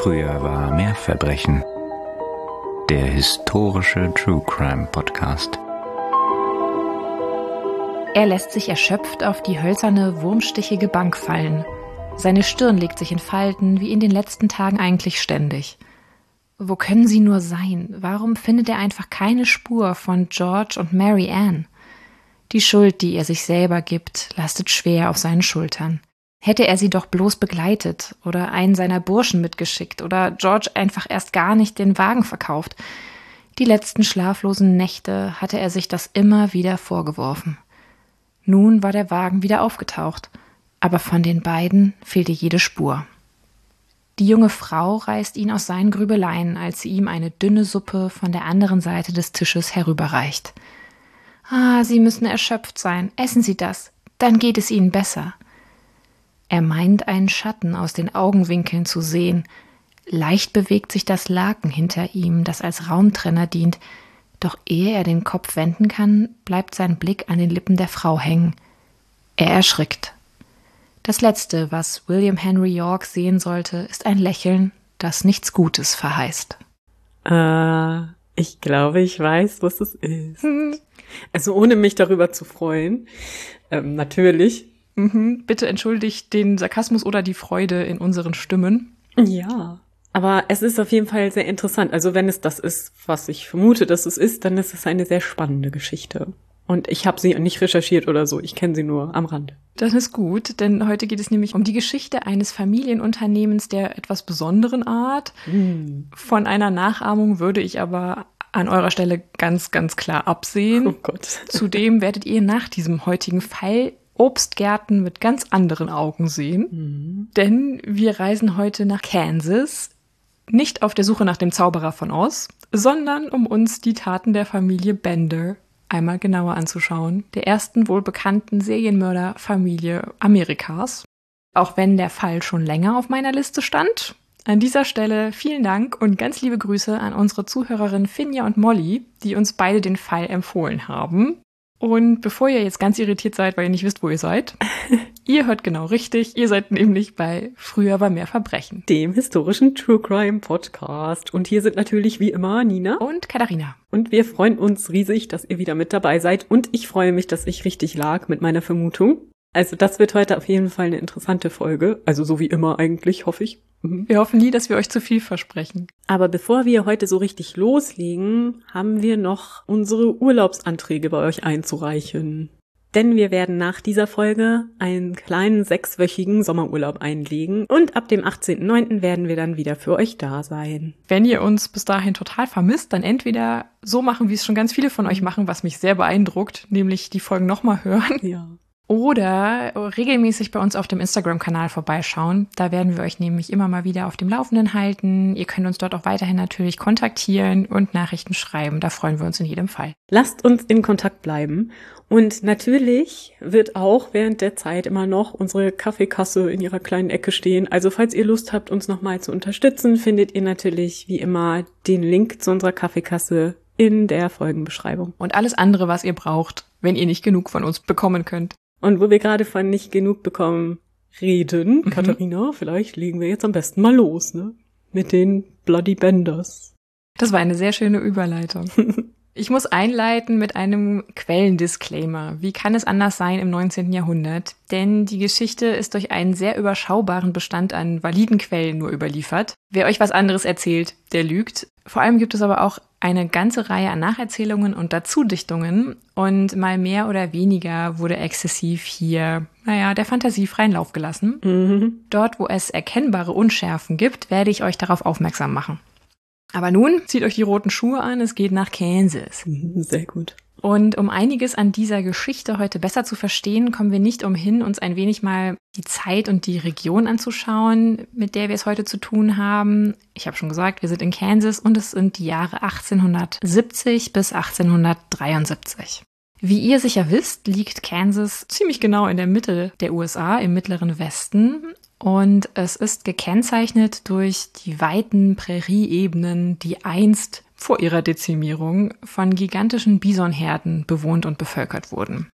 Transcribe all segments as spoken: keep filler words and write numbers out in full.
Früher war mehr Verbrechen. Der historische True Crime Podcast. Er lässt sich erschöpft auf die hölzerne, wurmstichige Bank fallen. Seine Stirn legt sich in Falten, wie in den letzten Tagen eigentlich ständig. Wo können sie nur sein? Warum findet er einfach keine Spur von George und Mary Ann? Die Schuld, die er sich selber gibt, lastet schwer auf seinen Schultern. Hätte er sie doch bloß begleitet oder einen seiner Burschen mitgeschickt oder George einfach erst gar nicht den Wagen verkauft. Die letzten schlaflosen Nächte hatte er sich das immer wieder vorgeworfen. Nun war der Wagen wieder aufgetaucht, aber von den beiden fehlte jede Spur. Die junge Frau reißt ihn aus seinen Grübeleien, als sie ihm eine dünne Suppe von der anderen Seite des Tisches herüberreicht. »Ah, Sie müssen erschöpft sein. Essen Sie das. Dann geht es Ihnen besser.« Er meint, einen Schatten aus den Augenwinkeln zu sehen. Leicht bewegt sich das Laken hinter ihm, das als Raumtrenner dient. Doch ehe er den Kopf wenden kann, bleibt sein Blick an den Lippen der Frau hängen. Er erschrickt. Das Letzte, was William Henry York sehen sollte, ist ein Lächeln, das nichts Gutes verheißt. Äh, ich glaube, ich weiß, was es ist. Hm. Also ohne mich darüber zu freuen, ähm, natürlich. Mhm, bitte entschuldigt den Sarkasmus oder die Freude in unseren Stimmen. Ja, aber es ist auf jeden Fall sehr interessant. Also wenn es das ist, was ich vermute, dass es ist, dann ist es eine sehr spannende Geschichte. Und ich habe sie nicht recherchiert oder so, ich kenne sie nur am Rande. Das ist gut, denn heute geht es nämlich um die Geschichte eines Familienunternehmens der etwas besonderen Art. Hm. Von einer Nachahmung würde ich aber an eurer Stelle ganz, ganz klar absehen. Oh Gott. Zudem werdet ihr nach diesem heutigen Fall Obstgärten mit ganz anderen Augen sehen. Mhm. Denn wir reisen heute nach Kansas, nicht auf der Suche nach dem Zauberer von Oz, sondern um uns die Taten der Familie Bender einmal genauer anzuschauen, der ersten wohl bekannten Serienmörderfamilie Amerikas. Auch wenn der Fall schon länger auf meiner Liste stand. An dieser Stelle vielen Dank und ganz liebe Grüße an unsere Zuhörerinnen Finja und Molly, die uns beide den Fall empfohlen haben. Und bevor ihr jetzt ganz irritiert seid, weil ihr nicht wisst, wo ihr seid, ihr hört genau richtig, ihr seid nämlich bei Früher war mehr Verbrechen, dem historischen True Crime Podcast. Und hier sind natürlich wie immer Nina und Katharina. Und wir freuen uns riesig, dass ihr wieder mit dabei seid. Und ich freue mich, dass ich richtig lag mit meiner Vermutung. Also das wird heute auf jeden Fall eine interessante Folge. Also so wie immer eigentlich, hoffe ich. Mhm. Wir hoffen nie, dass wir euch zu viel versprechen. Aber bevor wir heute so richtig loslegen, haben wir noch unsere Urlaubsanträge bei euch einzureichen. Denn wir werden nach dieser Folge einen kleinen sechswöchigen Sommerurlaub einlegen und ab dem achtzehnten neunten werden wir dann wieder für euch da sein. Wenn ihr uns bis dahin total vermisst, dann entweder so machen, wie es schon ganz viele von euch machen, was mich sehr beeindruckt, nämlich die Folgen nochmal hören. Ja. Oder regelmäßig bei uns auf dem Instagram-Kanal vorbeischauen. Da werden wir euch nämlich immer mal wieder auf dem Laufenden halten. Ihr könnt uns dort auch weiterhin natürlich kontaktieren und Nachrichten schreiben. Da freuen wir uns in jedem Fall. Lasst uns in Kontakt bleiben. Und natürlich wird auch während der Zeit immer noch unsere Kaffeekasse in ihrer kleinen Ecke stehen. Also falls ihr Lust habt, uns nochmal zu unterstützen, findet ihr natürlich wie immer den Link zu unserer Kaffeekasse in der Folgenbeschreibung. Und alles andere, was ihr braucht, wenn ihr nicht genug von uns bekommen könnt. Und wo wir gerade von nicht genug bekommen reden, mhm. Katharina, vielleicht legen wir jetzt am besten mal los, ne? Mit den Bloody Benders. Das war eine sehr schöne Überleitung. Ich muss einleiten mit einem Quellendisclaimer. Wie kann es anders sein im neunzehnten Jahrhundert? Denn die Geschichte ist durch einen sehr überschaubaren Bestand an validen Quellen nur überliefert. Wer euch was anderes erzählt, der lügt. Vor allem gibt es aber auch eine ganze Reihe an Nacherzählungen und Dazudichtungen. Und mal mehr oder weniger wurde exzessiv hier, naja, der Fantasie freien Lauf gelassen. Mhm. Dort, wo es erkennbare Unschärfen gibt, werde ich euch darauf aufmerksam machen. Aber nun, zieht euch die roten Schuhe an, es geht nach Kansas. Sehr gut. Und um einiges an dieser Geschichte heute besser zu verstehen, kommen wir nicht umhin, uns ein wenig mal die Zeit und die Region anzuschauen, mit der wir es heute zu tun haben. Ich habe schon gesagt, wir sind in Kansas und es sind die Jahre achtzehnhundertsiebzig bis achtzehnhundertdreiundsiebzig. Wie ihr sicher wisst, liegt Kansas ziemlich genau in der Mitte der U S A, im mittleren Westen. Und es ist gekennzeichnet durch die weiten Prärieebenen, die einst vor ihrer Dezimierung von gigantischen Bisonherden bewohnt und bevölkert wurden.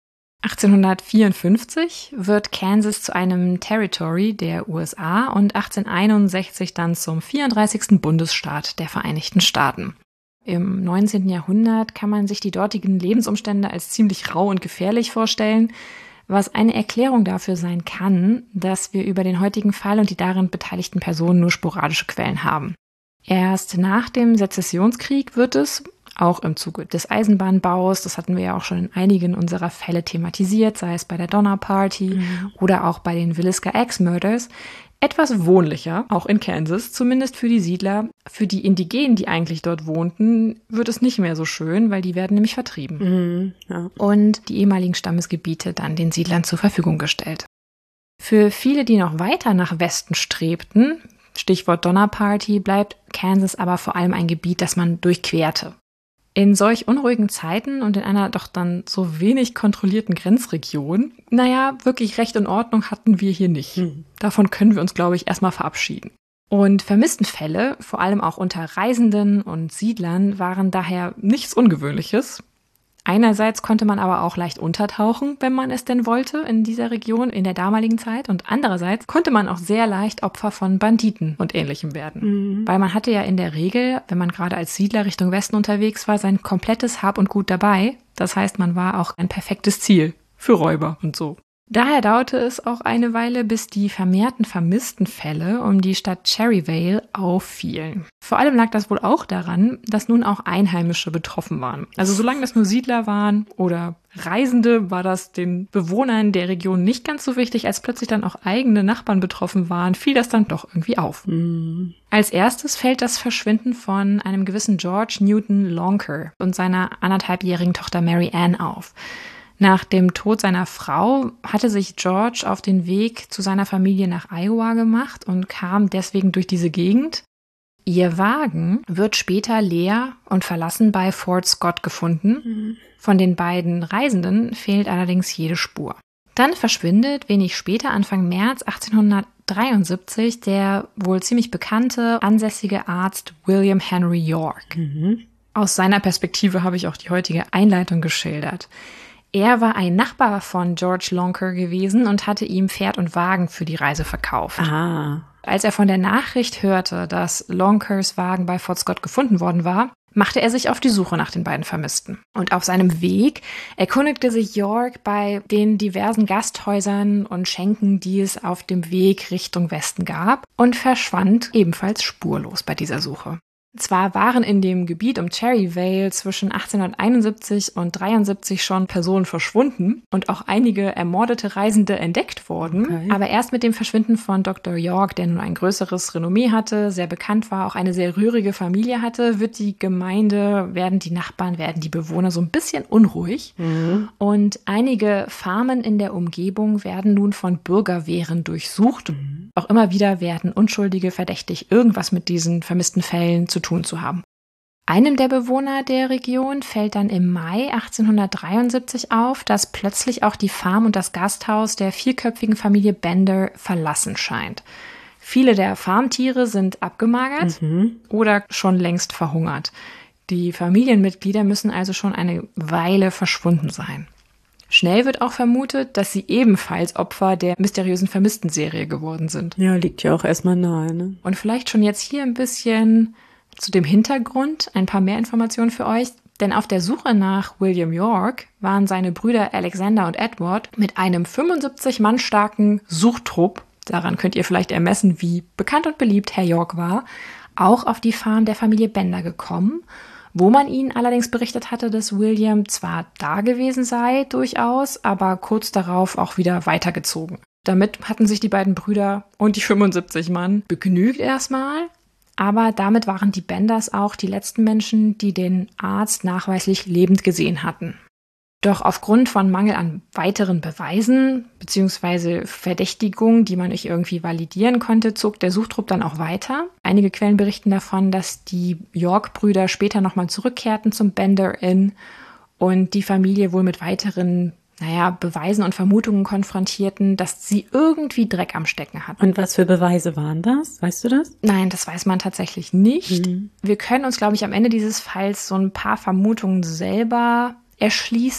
achtzehnhundertvierundfünfzig wird Kansas zu einem Territory der U S A und achtzehnhunderteinundsechzig dann zum vierunddreißigsten Bundesstaat der Vereinigten Staaten. Im neunzehnten Jahrhundert kann man sich die dortigen Lebensumstände als ziemlich rau und gefährlich vorstellen, was eine Erklärung dafür sein kann, dass wir über den heutigen Fall und die darin beteiligten Personen nur sporadische Quellen haben. Erst nach dem Sezessionskrieg wird es, auch im Zuge des Eisenbahnbaus, das hatten wir ja auch schon in einigen unserer Fälle thematisiert, sei es bei der Donner Party mhm. oder auch bei den Villisca Axe Murders, etwas wohnlicher, auch in Kansas, zumindest für die Siedler. Für die Indigenen, die eigentlich dort wohnten, wird es nicht mehr so schön, weil die werden nämlich vertrieben. Mhm, ja. Und die ehemaligen Stammesgebiete dann den Siedlern zur Verfügung gestellt. Für viele, die noch weiter nach Westen strebten, Stichwort Donner Party, bleibt Kansas aber vor allem ein Gebiet, das man durchquerte. In solch unruhigen Zeiten und in einer doch dann so wenig kontrollierten Grenzregion, naja, wirklich Recht und Ordnung hatten wir hier nicht. Hm. Davon können wir uns, glaube ich, erstmal verabschieden. Und Vermisstenfälle, vor allem auch unter Reisenden und Siedlern, waren daher nichts Ungewöhnliches. Einerseits konnte man aber auch leicht untertauchen, wenn man es denn wollte, in dieser Region in der damaligen Zeit. Und andererseits konnte man auch sehr leicht Opfer von Banditen und Ähnlichem werden. Mhm. Weil man hatte ja in der Regel, wenn man gerade als Siedler Richtung Westen unterwegs war, sein komplettes Hab und Gut dabei. Das heißt, man war auch ein perfektes Ziel für Räuber und so. Daher dauerte es auch eine Weile, bis die vermehrten Vermisstenfälle um die Stadt Cherryvale auffielen. Vor allem lag das wohl auch daran, dass nun auch Einheimische betroffen waren. Also solange das nur Siedler waren oder Reisende, war das den Bewohnern der Region nicht ganz so wichtig. Als plötzlich dann auch eigene Nachbarn betroffen waren, fiel das dann doch irgendwie auf. Mhm. Als erstes fällt das Verschwinden von einem gewissen George Newton Lonker und seiner anderthalbjährigen Tochter Mary Ann auf. Nach dem Tod seiner Frau hatte sich George auf den Weg zu seiner Familie nach Iowa gemacht und kam deswegen durch diese Gegend. Ihr Wagen wird später leer und verlassen bei Fort Scott gefunden. Mhm. Von den beiden Reisenden fehlt allerdings jede Spur. Dann verschwindet wenig später, Anfang März achtzehnhundertdreiundsiebzig, der wohl ziemlich bekannte, ansässige Arzt William Henry York. Mhm. Aus seiner Perspektive habe ich auch die heutige Einleitung geschildert. Er war ein Nachbar von George Lonker gewesen und hatte ihm Pferd und Wagen für die Reise verkauft. Aha. Als er von der Nachricht hörte, dass Lonkers Wagen bei Fort Scott gefunden worden war, machte er sich auf die Suche nach den beiden Vermissten. Und auf seinem Weg erkundigte sich York bei den diversen Gasthäusern und Schenken, die es auf dem Weg Richtung Westen gab, und verschwand ebenfalls spurlos bei dieser Suche. Zwar waren in dem Gebiet um Cherryvale zwischen achtzehnhunderteinundsiebzig und dreiundsiebzig schon Personen verschwunden und auch einige ermordete Reisende entdeckt worden, okay. aber erst mit dem Verschwinden von Doktor York, der nun ein größeres Renommee hatte, sehr bekannt war, auch eine sehr rührige Familie hatte, wird die Gemeinde, werden die Nachbarn, werden die Bewohner so ein bisschen unruhig. Mhm. Und einige Farmen in der Umgebung werden nun von Bürgerwehren durchsucht. Mhm. Auch immer wieder werden Unschuldige verdächtig, irgendwas mit diesen vermissten Fällen zu tun zu haben. Einem der Bewohner der Region fällt dann im Mai achtzehnhundertdreiundsiebzig auf, dass plötzlich auch die Farm und das Gasthaus der vierköpfigen Familie Bender verlassen scheint. Viele der Farmtiere sind abgemagert mhm. oder schon längst verhungert. Die Familienmitglieder müssen also schon eine Weile verschwunden sein. Schnell wird auch vermutet, dass sie ebenfalls Opfer der mysteriösen Vermissten-Serie geworden sind. Ja, liegt ja auch erstmal nahe, ne? Und vielleicht schon jetzt hier ein bisschen zu dem Hintergrund, ein paar mehr Informationen für euch. Denn auf der Suche nach William York waren seine Brüder Alexander und Edward mit einem fünfundsiebzig Mann starken Suchtrupp, daran könnt ihr vielleicht ermessen, wie bekannt und beliebt Herr York war, auch auf die Farm der Familie Bender gekommen, wo man ihnen allerdings berichtet hatte, dass William zwar da gewesen sei, durchaus, aber kurz darauf auch wieder weitergezogen. Damit hatten sich die beiden Brüder und die fünfundsiebzig Mann begnügt erstmal, aber damit waren die Benders auch die letzten Menschen, die den Arzt nachweislich lebend gesehen hatten. Doch aufgrund von Mangel an weiteren Beweisen bzw. Verdächtigungen, die man nicht irgendwie validieren konnte, zog der Suchtrupp dann auch weiter. Einige Quellen berichten davon, dass die York-Brüder später nochmal zurückkehrten zum Bender Inn und die Familie wohl mit weiteren, naja, Beweisen und Vermutungen konfrontierten, dass sie irgendwie Dreck am Stecken hatten. Und was für Beweise waren das? Weißt du das? Nein, das weiß man tatsächlich nicht. Mhm. Wir können uns, glaube ich, am Ende dieses Falls so ein paar Vermutungen selber erschließen.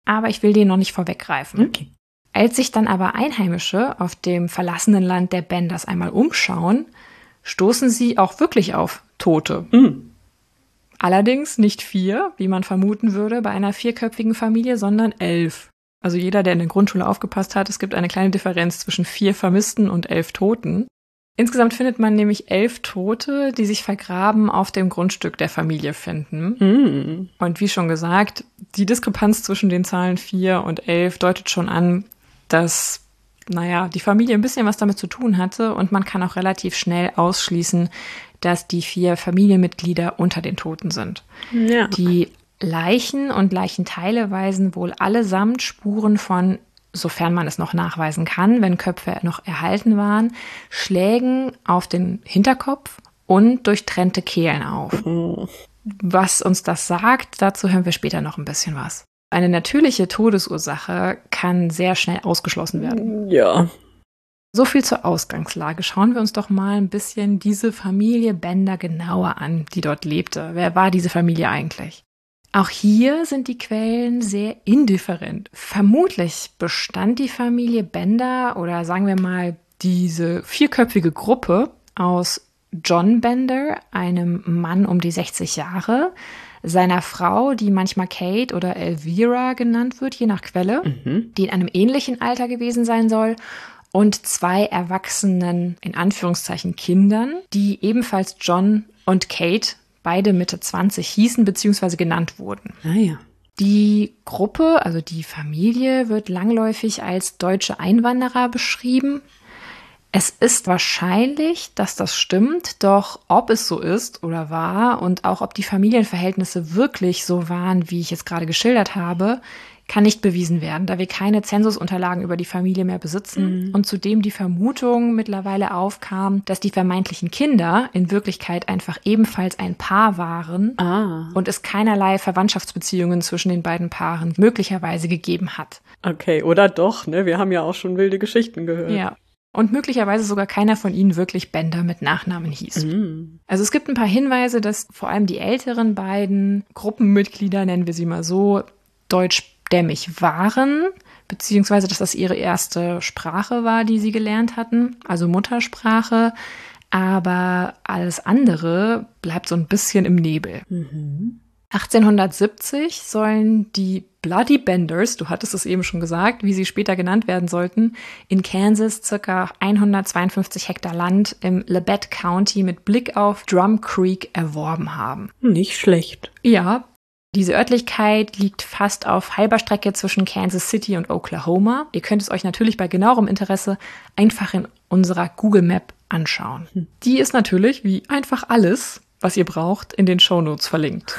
aber ich will den noch nicht vorweggreifen. Okay. Als sich dann aber Einheimische auf dem verlassenen Land der Benders einmal umschauen, stoßen sie auch wirklich auf Tote. Mhm. Allerdings nicht vier, wie man vermuten würde bei einer vierköpfigen Familie, sondern elf. Also jeder, der in der Grundschule aufgepasst hat, es gibt eine kleine Differenz zwischen vier Vermissten und elf Toten. Insgesamt findet man nämlich elf Tote, die sich vergraben auf dem Grundstück der Familie finden. Mhm. Und wie schon gesagt, die Diskrepanz zwischen den Zahlen vier und elf deutet schon an, dass, naja, die Familie ein bisschen was damit zu tun hatte und man kann auch relativ schnell ausschließen, dass die vier Familienmitglieder unter den Toten sind. Ja. Die Leichen und Leichenteile weisen wohl allesamt Spuren von, sofern man es noch nachweisen kann, wenn Köpfe noch erhalten waren, Schlägen auf den Hinterkopf und durchtrennte Kehlen auf. Mhm. Was uns das sagt, dazu hören wir später noch ein bisschen was. Eine natürliche Todesursache kann sehr schnell ausgeschlossen werden. Ja. So viel zur Ausgangslage. Schauen wir uns doch mal ein bisschen diese Familie Bender genauer an, die dort lebte. Wer war diese Familie eigentlich? Auch hier sind die Quellen sehr indifferent. Vermutlich bestand die Familie Bender oder sagen wir mal diese vierköpfige Gruppe aus John Bender, einem Mann um die sechzig Jahre, seiner Frau, die manchmal Kate oder Elvira genannt wird, je nach Quelle, Mhm. die in einem ähnlichen Alter gewesen sein soll, und zwei erwachsenen, in Anführungszeichen, Kindern, die ebenfalls John und Kate, beide Mitte zwanzig, hießen bzw. genannt wurden. Ah ja. Die Gruppe, also die Familie, wird langläufig als deutsche Einwanderer beschrieben. Es ist wahrscheinlich, dass das stimmt, doch ob es so ist oder war und auch ob die Familienverhältnisse wirklich so waren, wie ich es gerade geschildert habe, kann nicht bewiesen werden, da wir keine Zensusunterlagen über die Familie mehr besitzen Mhm. und zudem die Vermutung mittlerweile aufkam, dass die vermeintlichen Kinder in Wirklichkeit einfach ebenfalls ein Paar waren Ah. und es keinerlei Verwandtschaftsbeziehungen zwischen den beiden Paaren möglicherweise gegeben hat. Okay, oder doch, ne? Wir haben ja auch schon wilde Geschichten gehört. Ja. Und möglicherweise sogar keiner von ihnen wirklich Bender mit Nachnamen hieß. Mhm. Also es gibt ein paar Hinweise, dass vor allem die älteren beiden Gruppenmitglieder, nennen wir sie mal so, deutschstämmig waren, beziehungsweise dass das ihre erste Sprache war, die sie gelernt hatten, also Muttersprache. Aber alles andere bleibt so ein bisschen im Nebel. Mhm. achtzehnhundertsiebzig sollen die Bloody Benders, du hattest es eben schon gesagt, wie sie später genannt werden sollten, in Kansas circa hundertzweiundfünfzig Hektar Land im Labette County mit Blick auf Drum Creek erworben haben. Nicht schlecht. Ja, diese Örtlichkeit liegt fast auf halber Strecke zwischen Kansas City und Oklahoma. Ihr könnt es euch natürlich bei genauerem Interesse einfach in unserer Google Map anschauen. Hm. Die ist natürlich, wie einfach alles, was ihr braucht, in den Shownotes verlinkt.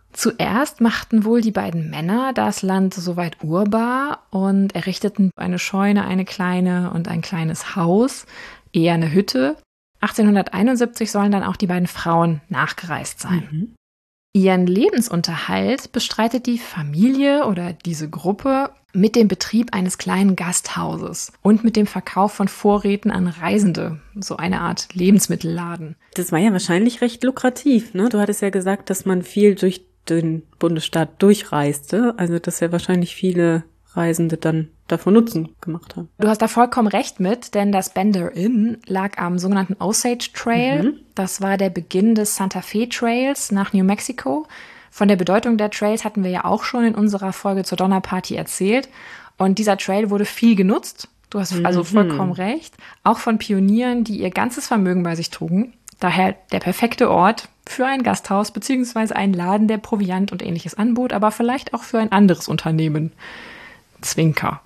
Zuerst machten wohl die beiden Männer das Land soweit urbar und errichteten eine Scheune, eine kleine und ein kleines Haus, eher eine Hütte. achtzehnhunderteinundsiebzig sollen dann auch die beiden Frauen nachgereist sein. Mhm. Ihren Lebensunterhalt bestreitet die Familie oder diese Gruppe mit dem Betrieb eines kleinen Gasthauses und mit dem Verkauf von Vorräten an Reisende, so eine Art Lebensmittelladen. Das war ja wahrscheinlich recht lukrativ, ne? Du hattest ja gesagt, dass man viel durch den Bundesstaat durchreiste, also dass ja wahrscheinlich viele Reisende dann davon Nutzen gemacht haben. Du hast da vollkommen recht mit, denn das Bender Inn lag am sogenannten Osage Trail. Mhm. Das war der Beginn des Santa Fe Trails nach New Mexico. Von der Bedeutung der Trails hatten wir ja auch schon in unserer Folge zur Donnerparty erzählt. Und dieser Trail wurde viel genutzt. Du hast Mhm. also vollkommen recht. Auch von Pionieren, die ihr ganzes Vermögen bei sich trugen. Daher der perfekte Ort für ein Gasthaus beziehungsweise einen Laden, der Proviant und ähnliches anbot, aber vielleicht auch für ein anderes Unternehmen. Zwinker.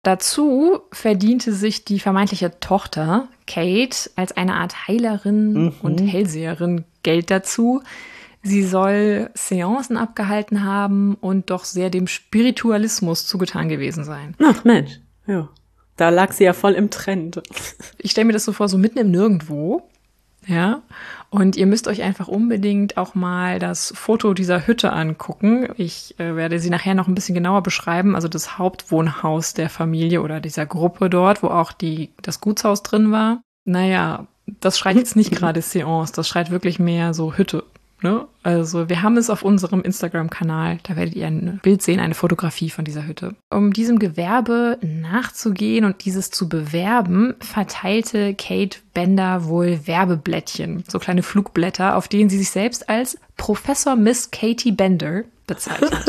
Dazu verdiente sich die vermeintliche Tochter, Kate, als eine Art Heilerin Mhm. und Hellseherin Geld dazu. Sie soll Seancen abgehalten haben und doch sehr dem Spiritualismus zugetan gewesen sein. Ach Mensch, ja. Da lag sie ja voll im Trend. Ich stelle mir das so vor, so mitten im Nirgendwo. Ja, und ihr müsst euch einfach unbedingt auch mal das Foto dieser Hütte angucken. Ich äh, werde sie nachher noch ein bisschen genauer beschreiben. Also das Hauptwohnhaus der Familie oder dieser Gruppe dort, wo auch die, das Gutshaus drin war. Naja, das schreit jetzt nicht gerade Seance, das schreit wirklich mehr so Hütte. Ne? Also wir haben es auf unserem Instagram-Kanal, da werdet ihr ein Bild sehen, eine Fotografie von dieser Hütte. Um diesem Gewerbe nachzugehen und dieses zu bewerben, verteilte Kate Bender wohl Werbeblättchen, so kleine Flugblätter, auf denen sie sich selbst als Professor Miss Katie Bender bezeichnet.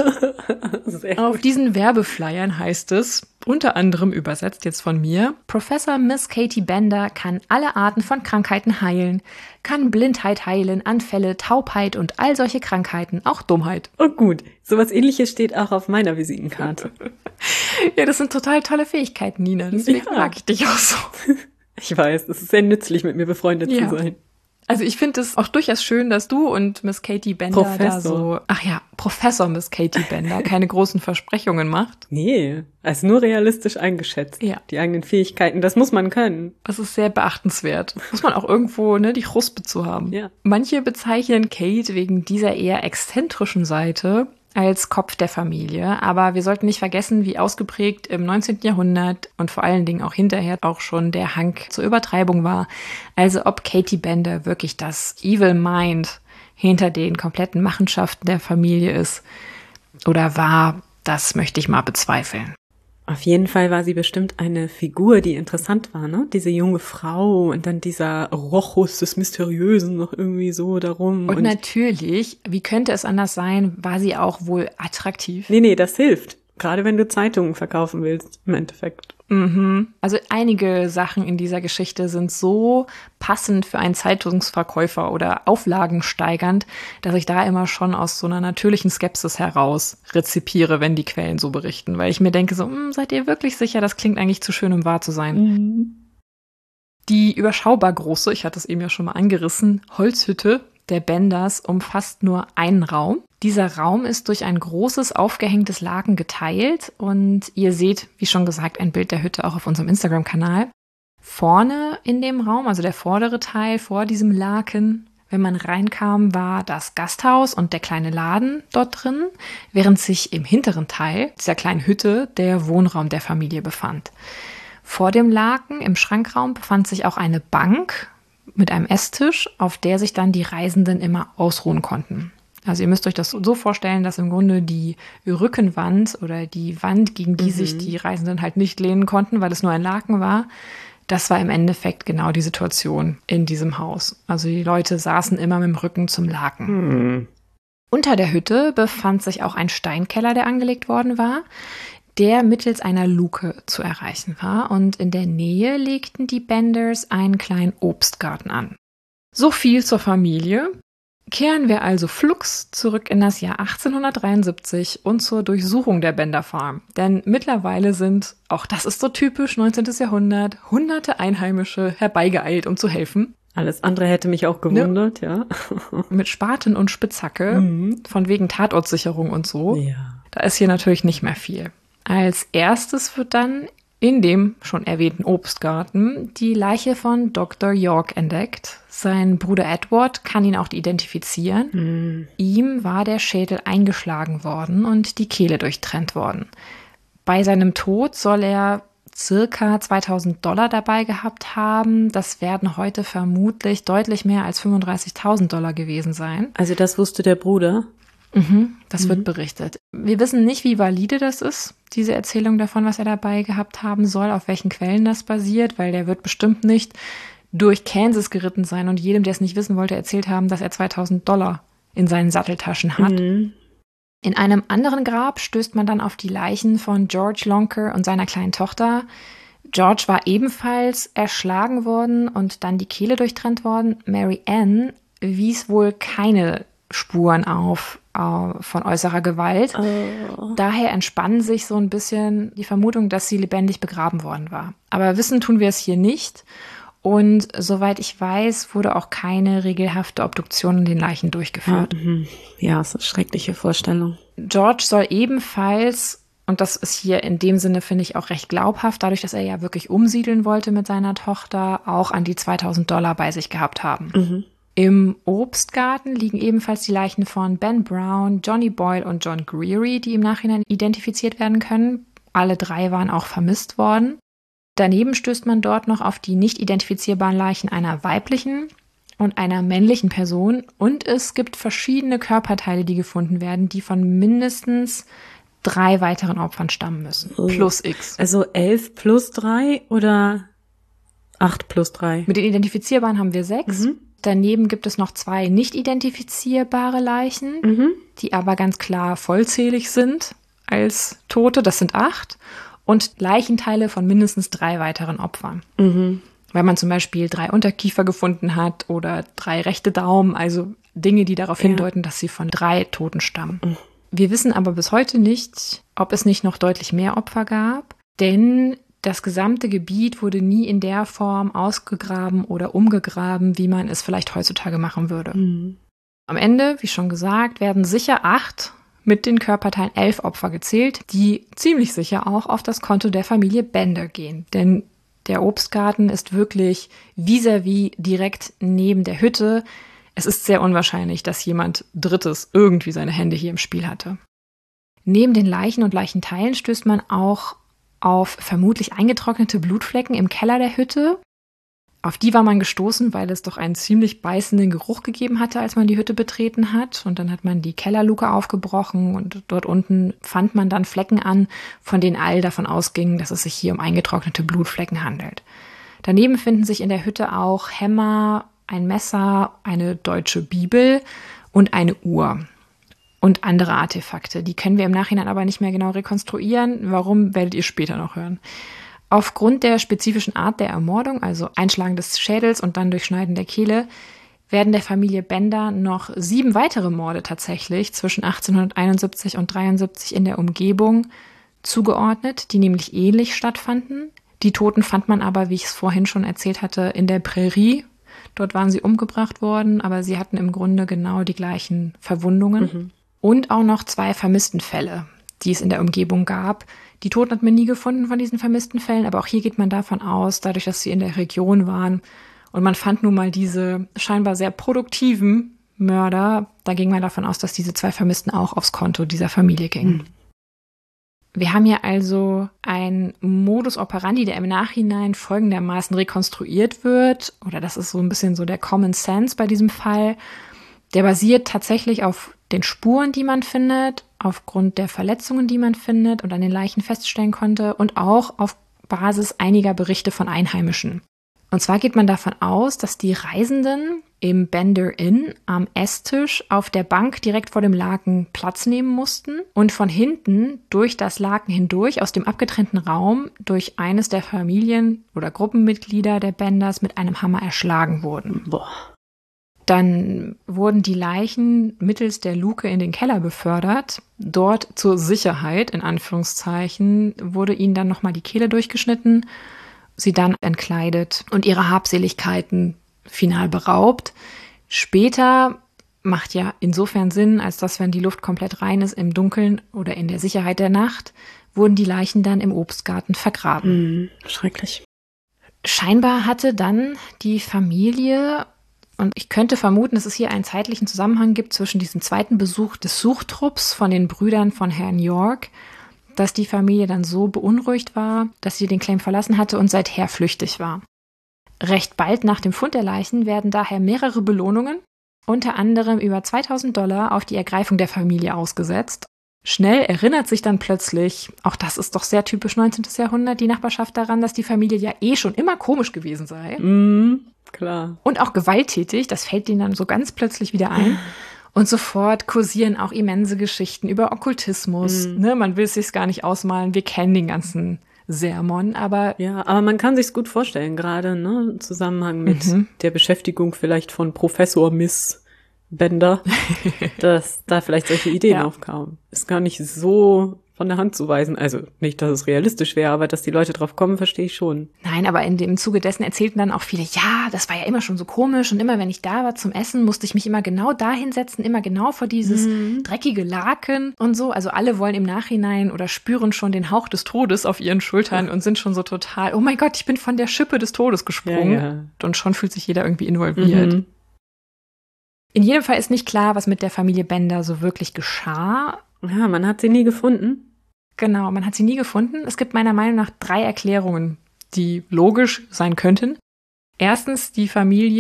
Auf diesen Werbeflyern heißt es, unter anderem übersetzt jetzt von mir, Professor Miss Katie Bender kann alle Arten von Krankheiten heilen, kann Blindheit heilen, Anfälle, Taubheit und all solche Krankheiten, auch Dummheit. Oh gut, sowas Ähnliches steht auch auf meiner Visitenkarte. Ja, das sind total tolle Fähigkeiten, Nina, deswegen ja. mag ich dich auch so. Ich weiß, es ist sehr nützlich, mit mir befreundet ja. zu sein. Also ich finde es auch durchaus schön, dass du und Miss Katie Bender Professor. da so, ach ja, Professor Miss Katie Bender keine großen Versprechungen macht. Nee, also nur realistisch eingeschätzt. Ja. Die eigenen Fähigkeiten, das muss man können. Das ist sehr beachtenswert. Muss man auch irgendwo, ne, die Chuspe zu haben. Ja. Manche bezeichnen Kate wegen dieser eher exzentrischen Seite als Kopf der Familie, aber wir sollten nicht vergessen, wie ausgeprägt im neunzehnten Jahrhundert und vor allen Dingen auch hinterher auch schon der Hang zur Übertreibung war. Also ob Katie Bender wirklich das Evil Mind hinter den kompletten Machenschaften der Familie ist oder war, das möchte ich mal bezweifeln. Auf jeden Fall war sie bestimmt eine Figur, die interessant war, ne? Diese junge Frau und dann dieser Rochus des Mysteriösen noch irgendwie so darum. Und, und natürlich, wie könnte es anders sein, war sie auch wohl attraktiv. Nee, nee, das hilft. Gerade wenn du Zeitungen verkaufen willst, im Endeffekt. Mhm. Also einige Sachen in dieser Geschichte sind so passend für einen Zeitungsverkäufer oder auflagensteigernd, dass ich da immer schon aus so einer natürlichen Skepsis heraus rezipiere, wenn die Quellen so berichten. Weil ich mir denke so, seid ihr wirklich sicher, das klingt eigentlich zu schön, um wahr zu sein. Mhm. Die überschaubar große, ich hatte es eben ja schon mal angerissen, Holzhütte der Benders umfasst nur einen Raum. Dieser Raum ist durch ein großes aufgehängtes Laken geteilt und ihr seht, wie schon gesagt, ein Bild der Hütte auch auf unserem Instagram-Kanal. Vorne in dem Raum, also der vordere Teil vor diesem Laken, wenn man reinkam, war das Gasthaus und der kleine Laden dort drin, während sich im hinteren Teil dieser kleinen Hütte der Wohnraum der Familie befand. Vor dem Laken im Schrankraum befand sich auch eine Bank mit einem Esstisch, auf der sich dann die Reisenden immer ausruhen konnten. Also ihr müsst euch das so vorstellen, dass im Grunde die Rückenwand oder die Wand, gegen die mhm. sich die Reisenden halt nicht lehnen konnten, weil es nur ein Laken war, das war im Endeffekt genau die Situation in diesem Haus. Also die Leute saßen immer mit dem Rücken zum Laken. Mhm. Unter der Hütte befand sich auch ein Steinkeller, der angelegt worden war, der mittels einer Luke zu erreichen war. Und in der Nähe legten die Benders einen kleinen Obstgarten an. So viel zur Familie. Kehren wir also flugs zurück in das Jahr achtzehnhundertdreiundsiebzig und zur Durchsuchung der Bender Farm. Denn mittlerweile sind, auch das ist so typisch neunzehnten Jahrhundert, hunderte Einheimische herbeigeeilt, um zu helfen. Alles andere hätte mich auch gewundert, ne? Ja. Mit Spaten und Spitzhacke, mhm. von wegen Tatortsicherung und so. Ja. Da ist hier natürlich nicht mehr viel. Als erstes wird dann in dem schon erwähnten Obstgarten die Leiche von Doktor York entdeckt. Sein Bruder Edward kann ihn auch identifizieren. Mhm. Ihm war der Schädel eingeschlagen worden und die Kehle durchtrennt worden. Bei seinem Tod soll er circa zweitausend Dollar dabei gehabt haben. Das werden heute vermutlich deutlich mehr als fünfunddreißigtausend Dollar gewesen sein. Also das wusste der Bruder? Mhm, das mhm. wird berichtet. Wir wissen nicht, wie valide das ist, diese Erzählung davon, was er dabei gehabt haben soll, auf welchen Quellen das basiert, weil der wird bestimmt nicht durch Kansas geritten sein und jedem, der es nicht wissen wollte, erzählt haben, dass er zweitausend Dollar in seinen Satteltaschen hat. Mhm. In einem anderen Grab stößt man dann auf die Leichen von George Lonker und seiner kleinen Tochter. George war ebenfalls erschlagen worden und dann die Kehle durchtrennt worden. Mary Ann wies wohl keine Spuren auf äh, von äußerer Gewalt. Oh. Daher entspann sich so ein bisschen die Vermutung, dass sie lebendig begraben worden war. Aber wissen tun wir es hier nicht. Und soweit ich weiß, wurde auch keine regelhafte Obduktion an den Leichen durchgeführt. Ja, das ist eine schreckliche Vorstellung. George soll ebenfalls, und das ist hier in dem Sinne, finde ich, auch recht glaubhaft, dadurch, dass er ja wirklich umsiedeln wollte mit seiner Tochter, auch an die zweitausend Dollar bei sich gehabt haben. Mhm. Im Obstgarten liegen ebenfalls die Leichen von Ben Brown, Johnny Boyle und John Greery, die im Nachhinein identifiziert werden können. Alle drei waren auch vermisst worden. Daneben stößt man dort noch auf die nicht identifizierbaren Leichen einer weiblichen und einer männlichen Person. Und es gibt verschiedene Körperteile, die gefunden werden, die von mindestens drei weiteren Opfern stammen müssen. Oh. Plus X. Also elf plus drei oder acht plus drei? Mit den identifizierbaren haben wir sechs. Mhm. Daneben gibt es noch zwei nicht identifizierbare Leichen, Mhm. die aber ganz klar vollzählig sind als Tote. Das sind acht. Und Leichenteile von mindestens drei weiteren Opfern. Mhm. Weil man zum Beispiel drei Unterkiefer gefunden hat oder drei rechte Daumen, also Dinge, die darauf Ja. hindeuten, dass sie von drei Toten stammen. Mhm. Wir wissen aber bis heute nicht, ob es nicht noch deutlich mehr Opfer gab, denn das gesamte Gebiet wurde nie in der Form ausgegraben oder umgegraben, wie man es vielleicht heutzutage machen würde. Mhm. Am Ende, wie schon gesagt, werden sicher acht, mit den Körperteilen elf Opfer gezählt, die ziemlich sicher auch auf das Konto der Familie Bender gehen. Denn der Obstgarten ist wirklich vis-à-vis direkt neben der Hütte. Es ist sehr unwahrscheinlich, dass jemand Drittes irgendwie seine Hände hier im Spiel hatte. Neben den Leichen und Leichenteilen stößt man auch auf vermutlich eingetrocknete Blutflecken im Keller der Hütte. Auf die war man gestoßen, weil es doch einen ziemlich beißenden Geruch gegeben hatte, als man die Hütte betreten hat. Und dann hat man die Kellerluke aufgebrochen und dort unten fand man dann Flecken an, von denen all davon ausgingen, dass es sich hier um eingetrocknete Blutflecken handelt. Daneben finden sich in der Hütte auch Hämmer, ein Messer, eine deutsche Bibel und eine Uhr. Und andere Artefakte. Die können wir im Nachhinein aber nicht mehr genau rekonstruieren. Warum, werdet ihr später noch hören. Aufgrund der spezifischen Art der Ermordung, also Einschlagen des Schädels und dann Durchschneiden der Kehle, werden der Familie Bender noch sieben weitere Morde tatsächlich zwischen achtzehnhunderteinundsiebzig und dreiundsiebzig in der Umgebung zugeordnet, die nämlich ähnlich stattfanden. Die Toten fand man aber, wie ich es vorhin schon erzählt hatte, in der Prärie. Dort waren sie umgebracht worden, aber sie hatten im Grunde genau die gleichen Verwundungen. Mhm. Und auch noch zwei Vermisstenfälle, die es in der Umgebung gab. Die Toten hat man nie gefunden von diesen vermissten Fällen, aber auch hier geht man davon aus, dadurch, dass sie in der Region waren und man fand nun mal diese scheinbar sehr produktiven Mörder, da ging man davon aus, dass diese zwei Vermissten auch aufs Konto dieser Familie gingen. Mhm. Wir haben hier also einen Modus operandi, der im Nachhinein folgendermaßen rekonstruiert wird, oder das ist so ein bisschen so der Common Sense bei diesem Fall. Der basiert tatsächlich auf den Spuren, die man findet, aufgrund der Verletzungen, die man findet und an den Leichen feststellen konnte und auch auf Basis einiger Berichte von Einheimischen. Und zwar geht man davon aus, dass die Reisenden im Bender Inn am Esstisch auf der Bank direkt vor dem Laken Platz nehmen mussten und von hinten durch das Laken hindurch aus dem abgetrennten Raum durch eines der Familien- oder Gruppenmitglieder der Benders mit einem Hammer erschlagen wurden. Boah. Dann wurden die Leichen mittels der Luke in den Keller befördert. Dort zur Sicherheit, in Anführungszeichen, wurde ihnen dann nochmal die Kehle durchgeschnitten, sie dann entkleidet und ihre Habseligkeiten final beraubt. Später macht ja insofern Sinn, als dass, wenn die Luft komplett rein ist, im Dunkeln oder in der Sicherheit der Nacht, wurden die Leichen dann im Obstgarten vergraben. Mhm, schrecklich. Scheinbar hatte dann die Familie, und ich könnte vermuten, dass es hier einen zeitlichen Zusammenhang gibt zwischen diesem zweiten Besuch des Suchtrupps von den Brüdern von Herrn York, dass die Familie dann so beunruhigt war, dass sie den Claim verlassen hatte und seither flüchtig war. Recht bald nach dem Fund der Leichen werden daher mehrere Belohnungen, unter anderem über zweitausend Dollar, auf die Ergreifung der Familie ausgesetzt. Schnell erinnert sich dann plötzlich, auch das ist doch sehr typisch neunzehnten. Jahrhundert, die Nachbarschaft daran, dass die Familie ja eh schon immer komisch gewesen sei. Mhm, klar. Und auch gewalttätig, das fällt denen dann so ganz plötzlich wieder ein. Und sofort kursieren auch immense Geschichten über Okkultismus. Mhm. Ne, man will es sich gar nicht ausmalen, wir kennen den ganzen Sermon, aber... Ja, aber man kann sich's gut vorstellen, gerade ne, im Zusammenhang mit mhm. der Beschäftigung vielleicht von Professor Miss Bender, dass da vielleicht solche Ideen ja. aufkamen. Ist gar nicht so von der Hand zu weisen. Also nicht, dass es realistisch wäre, aber dass die Leute drauf kommen, verstehe ich schon. Nein, aber in dem Zuge dessen erzählten dann auch viele, ja, das war ja immer schon so komisch und immer, wenn ich da war zum Essen, musste ich mich immer genau da hinsetzen, immer genau vor dieses mhm. dreckige Laken und so. Also alle wollen im Nachhinein oder spüren schon den Hauch des Todes auf ihren Schultern und sind schon so total, oh mein Gott, ich bin von der Schippe des Todes gesprungen. Ja, ja. Und schon fühlt sich jeder irgendwie involviert. Mhm. In jedem Fall ist nicht klar, was mit der Familie Bender so wirklich geschah. Ja, man hat sie nie gefunden. Genau, man hat sie nie gefunden. Es gibt meiner Meinung nach drei Erklärungen, die logisch sein könnten. Erstens, die Familie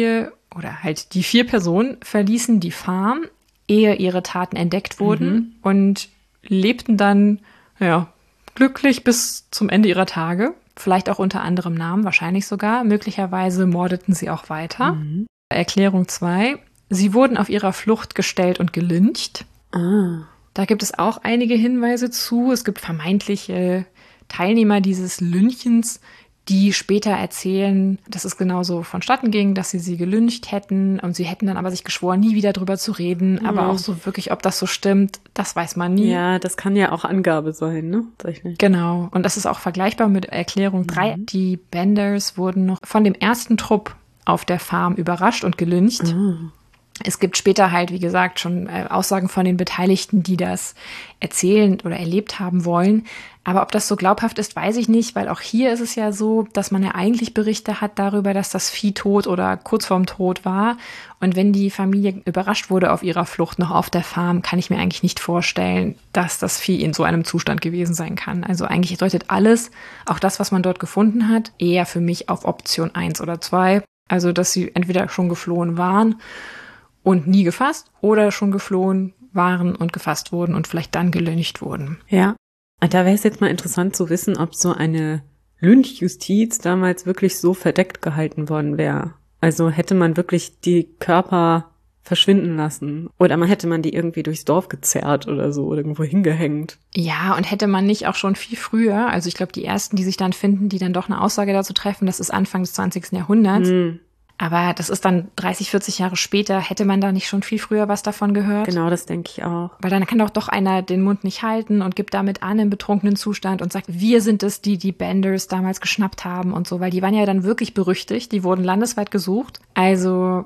oder halt die vier Personen verließen die Farm, ehe ihre Taten entdeckt wurden mhm. und lebten dann, ja, glücklich bis zum Ende ihrer Tage. Vielleicht auch unter anderem Namen, wahrscheinlich sogar. Möglicherweise mordeten sie auch weiter. Mhm. Erklärung zwei. Sie wurden auf ihrer Flucht gestellt und gelyncht. Ah. Da gibt es auch einige Hinweise zu. Es gibt vermeintliche Teilnehmer dieses Lynchens, die später erzählen, dass es genauso vonstatten ging, dass sie sie gelyncht hätten und sie hätten dann aber sich geschworen, nie wieder drüber zu reden. Mhm. Aber auch so wirklich, ob das so stimmt, das weiß man nie. Ja, das kann ja auch Angabe sein, ne? Genau. Und das ist auch vergleichbar mit Erklärung drei. Mhm. Die Benders wurden noch von dem ersten Trupp auf der Farm überrascht und gelyncht. Mhm. Es gibt später halt, wie gesagt, schon äh, Aussagen von den Beteiligten, die das erzählen oder erlebt haben wollen. Aber ob das so glaubhaft ist, weiß ich nicht, weil auch hier ist es ja so, dass man ja eigentlich Berichte hat darüber, dass das Vieh tot oder kurz vorm Tod war. Und wenn die Familie überrascht wurde auf ihrer Flucht noch auf der Farm, kann ich mir eigentlich nicht vorstellen, dass das Vieh in so einem Zustand gewesen sein kann. Also eigentlich deutet alles, auch das, was man dort gefunden hat, eher für mich auf Option eins oder zwei. Also, dass sie entweder schon geflohen waren und nie gefasst oder schon geflohen waren und gefasst wurden und vielleicht dann gelyncht wurden. Ja, da wäre es jetzt mal interessant zu wissen, ob so eine Lynchjustiz damals wirklich so verdeckt gehalten worden wäre. Also hätte man wirklich die Körper verschwinden lassen oder man hätte man die irgendwie durchs Dorf gezerrt oder so oder irgendwo hingehängt. Ja, und hätte man nicht auch schon viel früher, also ich glaube, die ersten, die sich dann finden, die dann doch eine Aussage dazu treffen, das ist Anfang des zwanzigsten Jahrhunderts. Hm. Aber das ist dann dreißig, vierzig Jahre später. Hätte man da nicht schon viel früher was davon gehört? Genau, das denke ich auch. Weil dann kann doch doch einer den Mund nicht halten und gibt damit an im betrunkenen Zustand und sagt, wir sind es, die die Benders damals geschnappt haben und so. Weil die waren ja dann wirklich berüchtigt. Die wurden landesweit gesucht. Also,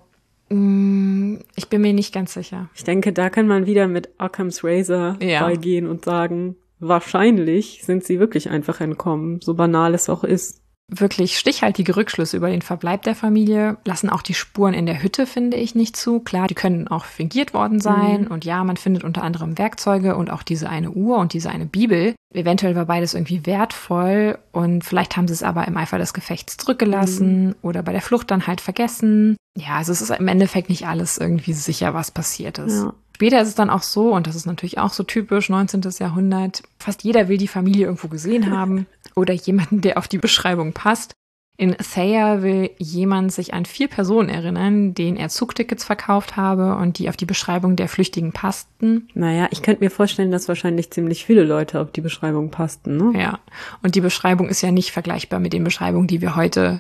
mh, ich bin mir nicht ganz sicher. Ich denke, da kann man wieder mit Occam's Razor ja. beigehen und sagen, wahrscheinlich sind sie wirklich einfach entkommen, so banal es auch ist. Wirklich stichhaltige Rückschlüsse über den Verbleib der Familie lassen auch die Spuren in der Hütte, finde ich, nicht zu. Klar, die können auch fingiert worden sein. Mhm. Und ja, man findet unter anderem Werkzeuge und auch diese eine Uhr und diese eine Bibel. Eventuell war beides irgendwie wertvoll und vielleicht haben sie es aber im Eifer des Gefechts zurückgelassen mhm. oder bei der Flucht dann halt vergessen. Ja, also es ist im Endeffekt nicht alles irgendwie sicher, was passiert ist. Ja. Später ist es dann auch so, und das ist natürlich auch so typisch, neunzehnten. Jahrhundert, fast jeder will die Familie irgendwo gesehen haben oder jemanden, der auf die Beschreibung passt. In Thayer will jemand sich an vier Personen erinnern, denen er Zugtickets verkauft habe und die auf die Beschreibung der Flüchtigen passten. Naja, ich könnte mir vorstellen, dass wahrscheinlich ziemlich viele Leute auf die Beschreibung passten, ne? Ja, und die Beschreibung ist ja nicht vergleichbar mit den Beschreibungen, die wir heute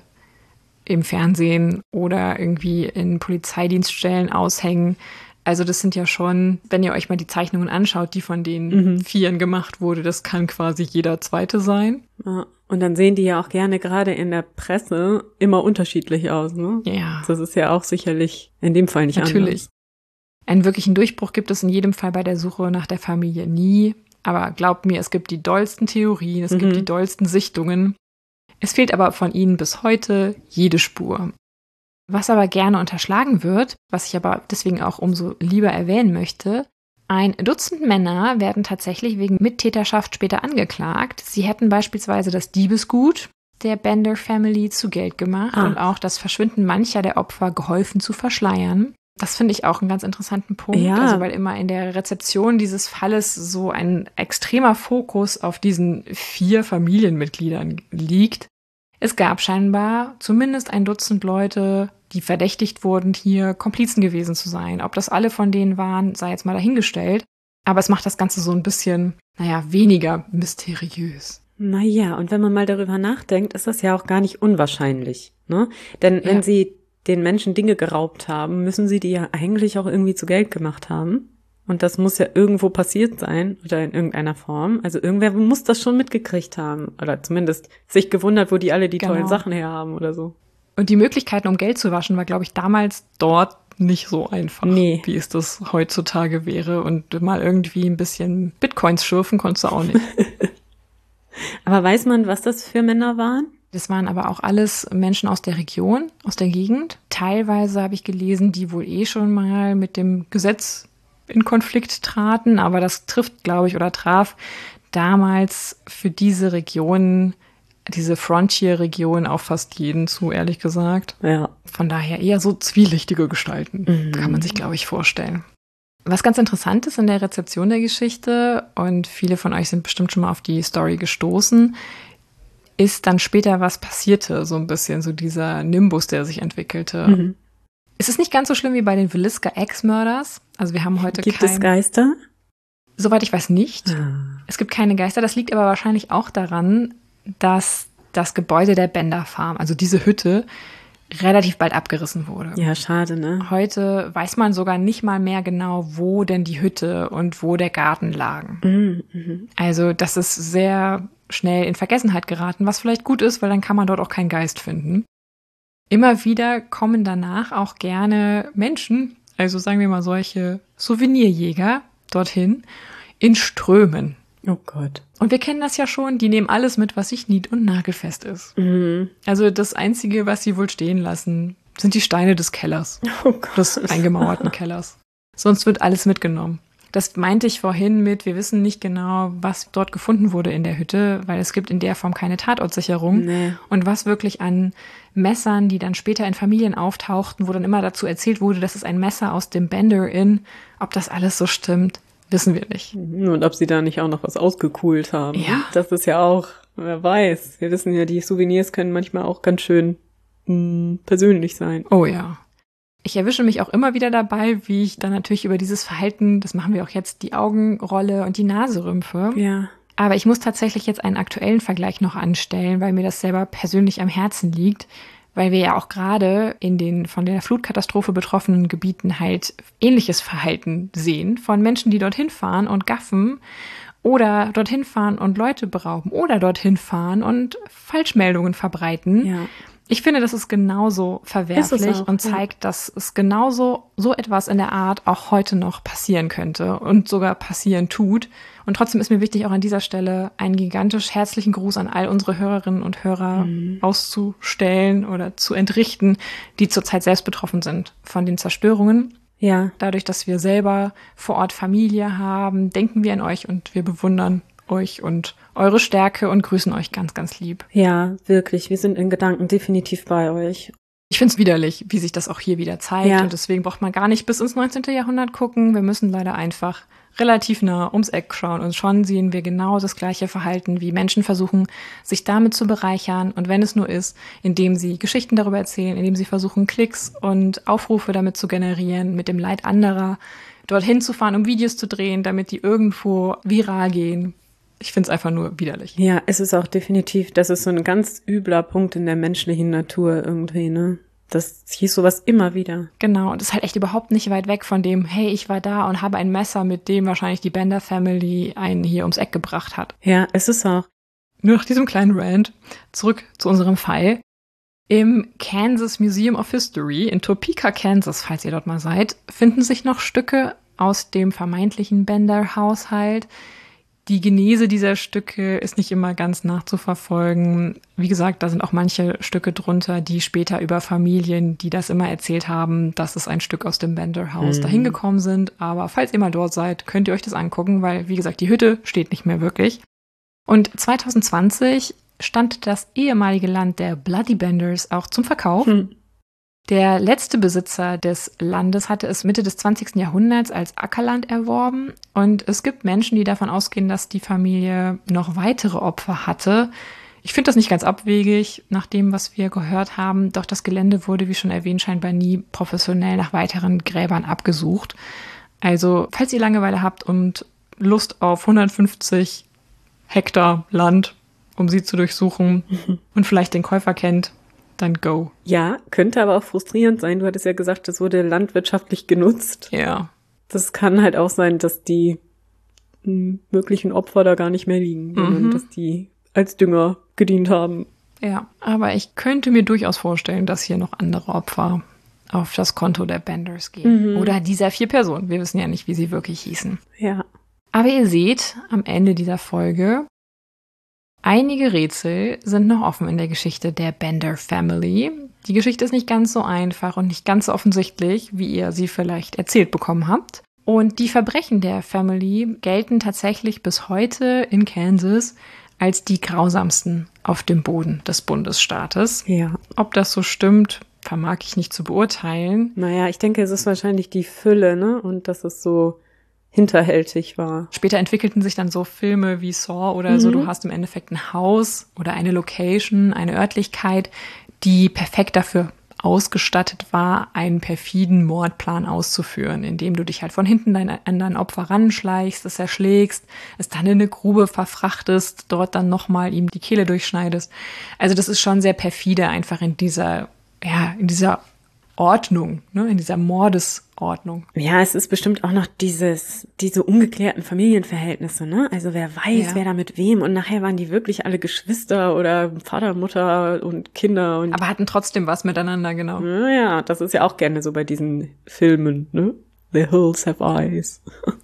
im Fernsehen oder irgendwie in Polizeidienststellen aushängen. Also das sind ja schon, wenn ihr euch mal die Zeichnungen anschaut, die von den mhm. Vieren gemacht wurde, das kann quasi jeder Zweite sein. Ja, und dann sehen die ja auch gerne gerade in der Presse immer unterschiedlich aus, ne? Ja. Das ist ja auch sicherlich in dem Fall nicht Natürlich. anders. Einen wirklichen Durchbruch gibt es in jedem Fall bei der Suche nach der Familie nie. Aber glaubt mir, es gibt die dollsten Theorien, es mhm. gibt die dollsten Sichtungen. Es fehlt aber von ihnen bis heute jede Spur. Was aber gerne unterschlagen wird, was ich aber deswegen auch umso lieber erwähnen möchte, ein Dutzend Männer werden tatsächlich wegen Mittäterschaft später angeklagt. Sie hätten beispielsweise das Diebesgut der Bender Family zu Geld gemacht ah. und auch das Verschwinden mancher der Opfer geholfen zu verschleiern. Das finde ich auch einen ganz interessanten Punkt, ja. also weil immer in der Rezeption dieses Falles so ein extremer Fokus auf diesen vier Familienmitgliedern liegt. Es gab scheinbar zumindest ein Dutzend Leute, die verdächtigt wurden, hier Komplizen gewesen zu sein. Ob das alle von denen waren, sei jetzt mal dahingestellt. Aber es macht das Ganze so ein bisschen, naja, weniger mysteriös. Naja, und wenn man mal darüber nachdenkt, ist das ja auch gar nicht unwahrscheinlich, ne? Denn ja. wenn sie den Menschen Dinge geraubt haben, müssen sie die ja eigentlich auch irgendwie zu Geld gemacht haben. Und das muss ja irgendwo passiert sein oder in irgendeiner Form. Also irgendwer muss das schon mitgekriegt haben. Oder zumindest sich gewundert, wo die alle die genau. tollen Sachen her haben oder so. Und die Möglichkeiten, um Geld zu waschen, war, glaube ich, damals dort nicht so einfach, nee. wie es das heutzutage wäre. Und mal irgendwie ein bisschen Bitcoins schürfen konntest du auch nicht. Aber weiß man, was das für Männer waren? Das waren aber auch alles Menschen aus der Region, aus der Gegend. Teilweise habe ich gelesen, die wohl eh schon mal mit dem Gesetz in Konflikt traten, aber das trifft, glaube ich, oder traf damals für diese Region diese Frontier-Region auf fast jeden zu, ehrlich gesagt. Ja. Von daher eher so zwielichtige Gestalten, Mhm. kann man sich, glaube ich, vorstellen. Was ganz interessant ist in der Rezeption der Geschichte, und viele von euch sind bestimmt schon mal auf die Story gestoßen, ist dann später, was passierte, so ein bisschen, so dieser Nimbus, der sich entwickelte. Mhm. Es ist nicht ganz so schlimm wie bei den Villisca Ex-Murders. Also wir haben heute Gibt kein... es Geister? Soweit ich weiß nicht. Ah. Es gibt keine Geister. Das liegt aber wahrscheinlich auch daran, dass das Gebäude der Bender Farm, also diese Hütte, relativ bald abgerissen wurde. Ja, schade, ne? Heute weiß man sogar nicht mal mehr genau, wo denn die Hütte und wo der Garten lagen. Mhm. Mhm. Also das ist sehr schnell in Vergessenheit geraten, was vielleicht gut ist, weil dann kann man dort auch keinen Geist finden. Immer wieder kommen danach auch gerne Menschen, also sagen wir mal solche Souvenirjäger, dorthin in Strömen. Oh Gott. Und wir kennen das ja schon, die nehmen alles mit, was nicht nied- und nagelfest ist. Mhm. Also das Einzige, was sie wohl stehen lassen, sind die Steine des Kellers, Oh Gott. des eingemauerten Kellers. Sonst wird alles mitgenommen. Das meinte ich vorhin mit, wir wissen nicht genau, was dort gefunden wurde in der Hütte, weil es gibt in der Form keine Tatortsicherung. Nee. Und was wirklich an Messern, die dann später in Familien auftauchten, wo dann immer dazu erzählt wurde, das ist ein Messer aus dem Bender Inn, ob das alles so stimmt, wissen wir nicht. Und ob sie da nicht auch noch was ausgekühlt haben. Ja. Das ist ja auch, wer weiß. Wir wissen ja, die Souvenirs können manchmal auch ganz schön mh, persönlich sein. Oh ja. Ich erwische mich auch immer wieder dabei, wie ich dann natürlich über dieses Verhalten, das machen wir auch jetzt, die Augen rolle und die Nase rümpfe. Ja. Aber ich muss tatsächlich jetzt einen aktuellen Vergleich noch anstellen, weil mir das selber persönlich am Herzen liegt, weil wir ja auch gerade in den von der Flutkatastrophe betroffenen Gebieten halt ähnliches Verhalten sehen von Menschen, die dorthin fahren und gaffen oder dorthin fahren und Leute berauben oder dorthin fahren und Falschmeldungen verbreiten. Ja. Ich finde, das ist genauso verwerflich Ist es auch, und zeigt, dass es genauso so etwas in der Art auch heute noch passieren könnte und sogar passieren tut. Und trotzdem ist mir wichtig, auch an dieser Stelle einen gigantisch herzlichen Gruß an all unsere Hörerinnen und Hörer Mhm. auszustellen oder zu entrichten, die zurzeit selbst betroffen sind von den Zerstörungen. Ja. Dadurch, dass wir selber vor Ort Familie haben, denken wir an euch und wir bewundern euch und eure Stärke und grüßen euch ganz, ganz lieb. Ja, wirklich. Wir sind in Gedanken definitiv bei euch. Ich finde es widerlich, wie sich das auch hier wieder zeigt. Ja. Und deswegen braucht man gar nicht bis ins neunzehnten. Jahrhundert gucken. Wir müssen leider einfach relativ nah ums Eck schauen. Und schon sehen wir genau das gleiche Verhalten, wie Menschen versuchen, sich damit zu bereichern. Und wenn es nur ist, indem sie Geschichten darüber erzählen, indem sie versuchen, Klicks und Aufrufe damit zu generieren, mit dem Leid anderer, dorthin zu fahren, um Videos zu drehen, damit die irgendwo viral gehen. Ich finde es einfach nur widerlich. Ja, es ist auch definitiv, das ist so ein ganz übler Punkt in der menschlichen Natur irgendwie, ne? Das hieß sowas immer wieder. Genau, und das ist halt echt überhaupt nicht weit weg von dem, hey, ich war da und habe ein Messer, mit dem wahrscheinlich die Bender Family einen hier ums Eck gebracht hat. Ja, es ist auch. Nur nach diesem kleinen Rant zurück zu unserem Fall. Im Kansas Museum of History in Topeka, Kansas, falls ihr dort mal seid, finden sich noch Stücke aus dem vermeintlichen Bender-Haushalt. Die Genese dieser Stücke ist nicht immer ganz nachzuverfolgen. Wie gesagt, da sind auch manche Stücke drunter, die später über Familien, die das immer erzählt haben, dass es ein Stück aus dem Bender-Haus Mhm. dahin gekommen sind. Aber falls ihr mal dort seid, könnt ihr euch das angucken, weil, wie gesagt, die Hütte steht nicht mehr wirklich. Und zwanzig zwanzig stand das ehemalige Land der Bloody Benders auch zum Verkauf. Hm. Der letzte Besitzer des Landes hatte es Mitte des zwanzigsten. Jahrhunderts als Ackerland erworben. Und es gibt Menschen, die davon ausgehen, dass die Familie noch weitere Opfer hatte. Ich finde das nicht ganz abwegig, nach dem, was wir gehört haben. Doch das Gelände wurde, wie schon erwähnt, scheinbar nie professionell nach weiteren Gräbern abgesucht. Also, falls ihr Langeweile habt und Lust auf hundertfünfzig Hektar Land, um sie zu durchsuchen und vielleicht den Käufer kennt, dann go. Ja, könnte aber auch frustrierend sein. Du hattest ja gesagt, es wurde landwirtschaftlich genutzt. Ja. Das kann halt auch sein, dass die m, möglichen Opfer da gar nicht mehr liegen, sondern Mhm. dass die als Dünger gedient haben. Ja, aber ich könnte mir durchaus vorstellen, dass hier noch andere Opfer auf das Konto der Benders gehen. Mhm. Oder dieser vier Personen. Wir wissen ja nicht, wie sie wirklich hießen. Ja. Aber ihr seht am Ende dieser Folge, einige Rätsel sind noch offen in der Geschichte der Bender Family. Die Geschichte ist nicht ganz so einfach und nicht ganz so offensichtlich, wie ihr sie vielleicht erzählt bekommen habt. Und die Verbrechen der Family gelten tatsächlich bis heute in Kansas als die grausamsten auf dem Boden des Bundesstaates. Ja. Ob das so stimmt, vermag ich nicht zu beurteilen. Naja, ich denke, es ist wahrscheinlich die Fülle, ne? Und dass es so hinterhältig war. Später entwickelten sich dann so Filme wie Saw oder mhm. so. Du hast im Endeffekt ein Haus oder eine Location, eine Örtlichkeit, die perfekt dafür ausgestattet war, einen perfiden Mordplan auszuführen, indem du dich halt von hinten dein, an dein Opfer ranschleichst, es erschlägst, es dann in eine Grube verfrachtest, dort dann nochmal ihm die Kehle durchschneidest. Also das ist schon sehr perfide, einfach in dieser, ja, in dieser Ordnung, ne, in dieser Mordesordnung. Ja, es ist bestimmt auch noch dieses, diese ungeklärten Familienverhältnisse, ne? Also wer weiß, ja. wer da mit wem, und nachher waren die wirklich alle Geschwister oder Vater, Mutter und Kinder und. Aber hatten trotzdem was miteinander, genau. Naja, das ist ja auch gerne so bei diesen Filmen, ne? The Hills Have Eyes.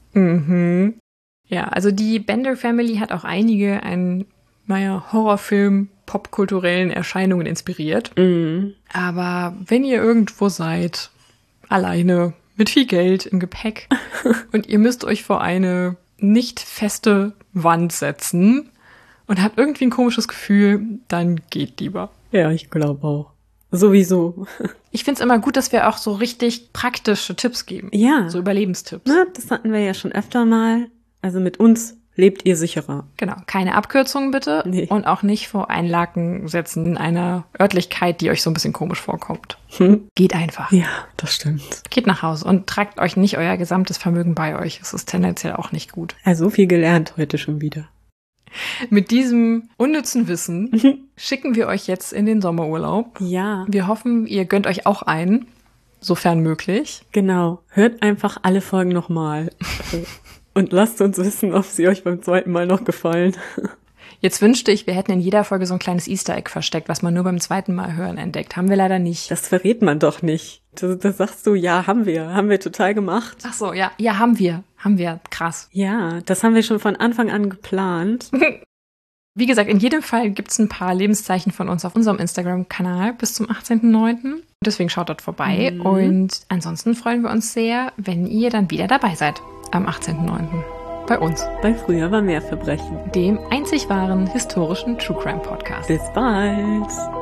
Mhm. Ja, also die Bender Family hat auch einige einen, naja, Horrorfilm popkulturellen Erscheinungen inspiriert. Mhm. Aber wenn ihr irgendwo seid, alleine, mit viel Geld im Gepäck und ihr müsst euch vor eine nicht feste Wand setzen und habt irgendwie ein komisches Gefühl, dann geht lieber. Ja, ich glaube auch. Sowieso. Ich find's immer gut, dass wir auch so richtig praktische Tipps geben. Ja. So Überlebenstipps. Na, das hatten wir ja schon öfter mal. Also mit uns lebt ihr sicherer. Genau, keine Abkürzungen bitte. Nee. Und auch nicht vor ein Laken setzen in einer Örtlichkeit, die euch so ein bisschen komisch vorkommt. Hm. Geht einfach. Ja, das stimmt. Geht nach Hause und tragt euch nicht euer gesamtes Vermögen bei euch. Es ist tendenziell auch nicht gut. Also so viel gelernt heute schon wieder. Mit diesem unnützen Wissen schicken wir euch jetzt in den Sommerurlaub. Ja. Wir hoffen, ihr gönnt euch auch einen, sofern möglich. Genau. Hört einfach alle Folgen nochmal. Und lasst uns wissen, ob sie euch beim zweiten Mal noch gefallen. Jetzt wünschte ich, wir hätten in jeder Folge so ein kleines Easter Egg versteckt, was man nur beim zweiten Mal hören entdeckt. Haben wir leider nicht. Das verrät man doch nicht. Das, das sagst du, ja, haben wir. Haben wir total gemacht. Ach so, ja. Ja, haben wir. Haben wir. Krass. Ja, das haben wir schon von Anfang an geplant. Wie gesagt, in jedem Fall gibt's ein paar Lebenszeichen von uns auf unserem Instagram-Kanal bis zum achtzehnten neunten Deswegen schaut dort vorbei. Mhm. Und ansonsten freuen wir uns sehr, wenn ihr dann wieder dabei seid am achtzehnten neunten bei uns. Bei Früher war mehr Verbrechen. Dem einzig wahren historischen True Crime Podcast. Bis bald.